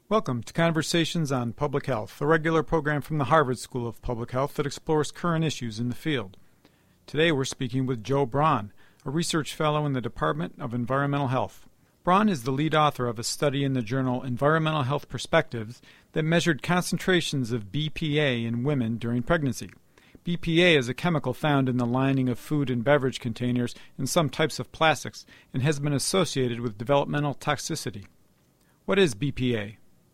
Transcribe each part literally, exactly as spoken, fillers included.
Welcome to Conversations on Public Health, a regular program from the Harvard School of Public Health that explores current issues in the field. Today we're speaking with Jo Braun, a research fellow in the Department of Environmental Health. Braun is the lead author of a study in the journal Environmental Health Perspectives that measured concentrations of B P A in women during pregnancy. B P A is a chemical found in the lining of food and beverage containers and some types of plastics and has been associated with developmental toxicity. What is B P A?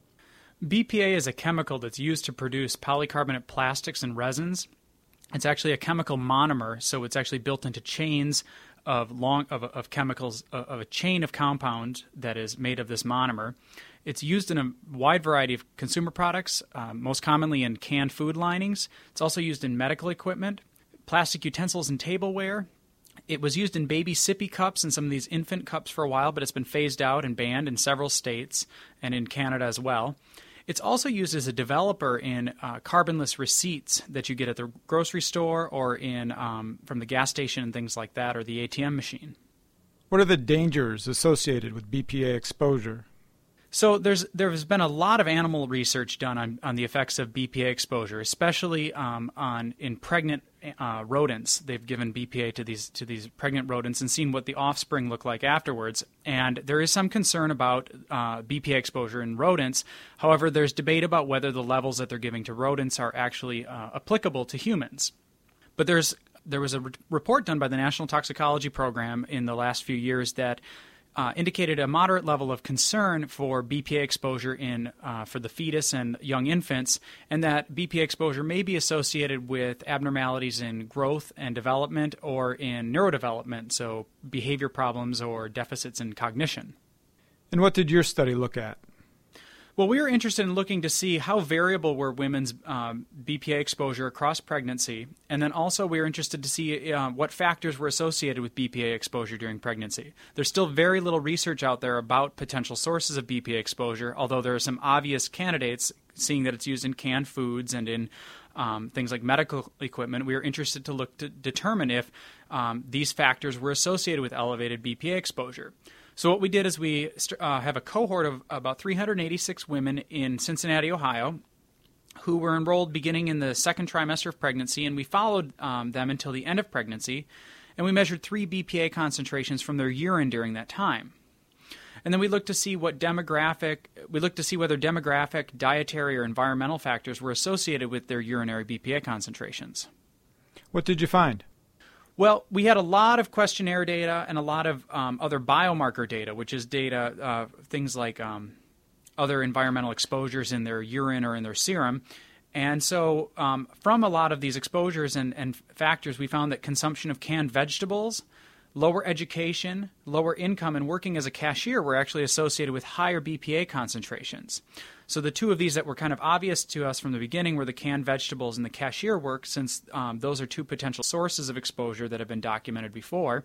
B P A is a chemical that's used to produce polycarbonate plastics and resins. It's actually a chemical monomer, so it's actually built into chains of long of, of chemicals, of a chain of compound that is made of this monomer. It's used in a wide variety of consumer products, uh, most commonly in canned food linings. It's also used in medical equipment, plastic utensils and tableware. It was used in baby sippy cups and some of these infant cups for a while, but it's been phased out and banned in several states and in Canada as well. It's also used as a developer in uh, carbonless receipts that you get at the grocery store or in um, from the gas station and things like that, or the A T M machine. What are the dangers associated with B P A exposure? So there's there has been a lot of animal research done on, on the effects of B P A exposure, especially um, on in pregnant uh, rodents. They've given B P A to these to these pregnant rodents and seen what the offspring look like afterwards. And there is some concern about uh, B P A exposure in rodents. However, there's debate about whether the levels that they're giving to rodents are actually uh, applicable to humans. But there's there was a re- report done by the National Toxicology Program in the last few years that Uh, indicated a moderate level of concern for B P A exposure in uh, for the fetus and young infants, and that B P A exposure may be associated with abnormalities in growth and development or in neurodevelopment, so behavior problems or deficits in cognition. And what did your study look at? Well, we were interested in looking to see how variable were women's um, B P A exposure across pregnancy, and then also we were interested to see uh, what factors were associated with B P A exposure during pregnancy. There's still very little research out there about potential sources of B P A exposure, although there are some obvious candidates, seeing that it's used in canned foods and in um, things like medical equipment. We were interested to look to determine if um, these factors were associated with elevated B P A exposure. So what we did is we uh, have a cohort of about three hundred eighty-six women in Cincinnati, Ohio, who were enrolled beginning in the second trimester of pregnancy, and we followed um, them until the end of pregnancy, and we measured three B P A concentrations from their urine during that time. And then we looked to see what demographic, we looked to see whether demographic, dietary, or environmental factors were associated with their urinary B P A concentrations. What did you find? Well, we had a lot of questionnaire data and a lot of um, other biomarker data, which is data, uh, things like um, other environmental exposures in their urine or in their serum. And so um, from a lot of these exposures and, and factors, we found that consumption of canned vegetables, lower education, lower income, and working as a cashier were actually associated with higher B P A concentrations. So the two of these that were kind of obvious to us from the beginning were the canned vegetables and the cashier work, since um, those are two potential sources of exposure that have been documented before.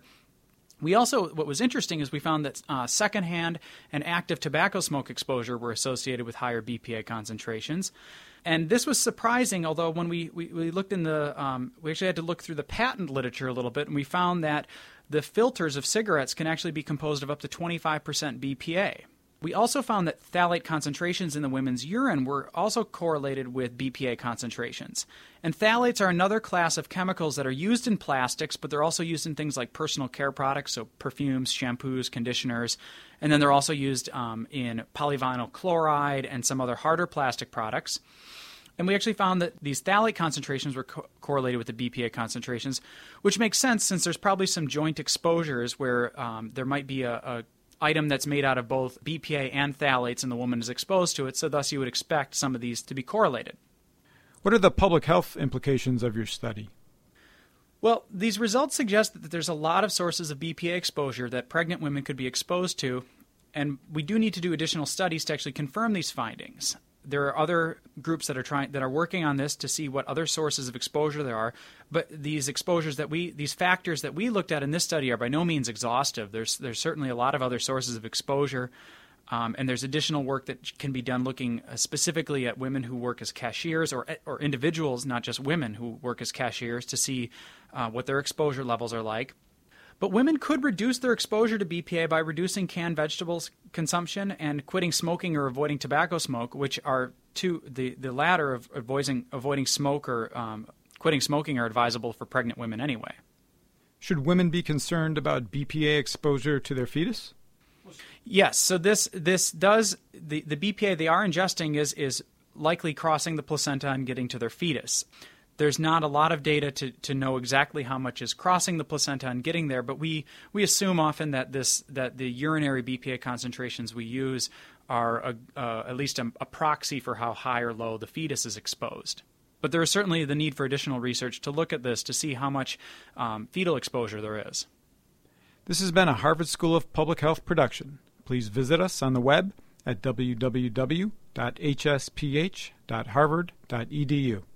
We also, what was interesting is we found that uh, secondhand and active tobacco smoke exposure were associated with higher B P A concentrations. And this was surprising, although when we, we, we looked in the, um, we actually had to look through the patent literature a little bit, and we found that the filters of cigarettes can actually be composed of up to twenty-five percent B P A. We also found that phthalate concentrations in the women's urine were also correlated with B P A concentrations. And phthalates are another class of chemicals that are used in plastics, but they're also used in things like personal care products, so perfumes, shampoos, conditioners. And then they're also used um, in polyvinyl chloride and some other harder plastic products. And we actually found that these phthalate concentrations were co- correlated with the B P A concentrations, which makes sense since there's probably some joint exposures where um, there might be a, a item that's made out of both B P A and phthalates and the woman is exposed to it, so thus you would expect some of these to be correlated. What are the public health implications of your study? Well, these results suggest that there's a lot of sources of B P A exposure that pregnant women could be exposed to, and we do need to do additional studies to actually confirm these findings. There are other groups that are trying that are working on this to see what other sources of exposure there are, but these exposures that we these factors that we looked at in this study are by no means exhaustive. There's there's certainly a lot of other sources of exposure, um, and there's additional work that can be done looking uh, specifically at women who work as cashiers or or individuals, not just women who work as cashiers, to see uh, what their exposure levels are like. But women could reduce their exposure to B P A by reducing canned vegetables consumption and quitting smoking or avoiding tobacco smoke, which are two, the, the latter of avoiding, avoiding smoke or um, quitting smoking are advisable for pregnant women anyway. Should women be concerned about B P A exposure to their fetus? Yes. So this this does the, the B P A they are ingesting is is likely crossing the placenta and getting to their fetus. There's not a lot of data to, to know exactly how much is crossing the placenta and getting there, but we, we assume often that this that the urinary B P A concentrations we use are a, uh, at least a, a proxy for how high or low the fetus is exposed. But there is certainly the need for additional research to look at this to see how much um, fetal exposure there is. This has been a Harvard School of Public Health production. Please visit us on the web at w w w dot h s p h dot harvard dot e d u.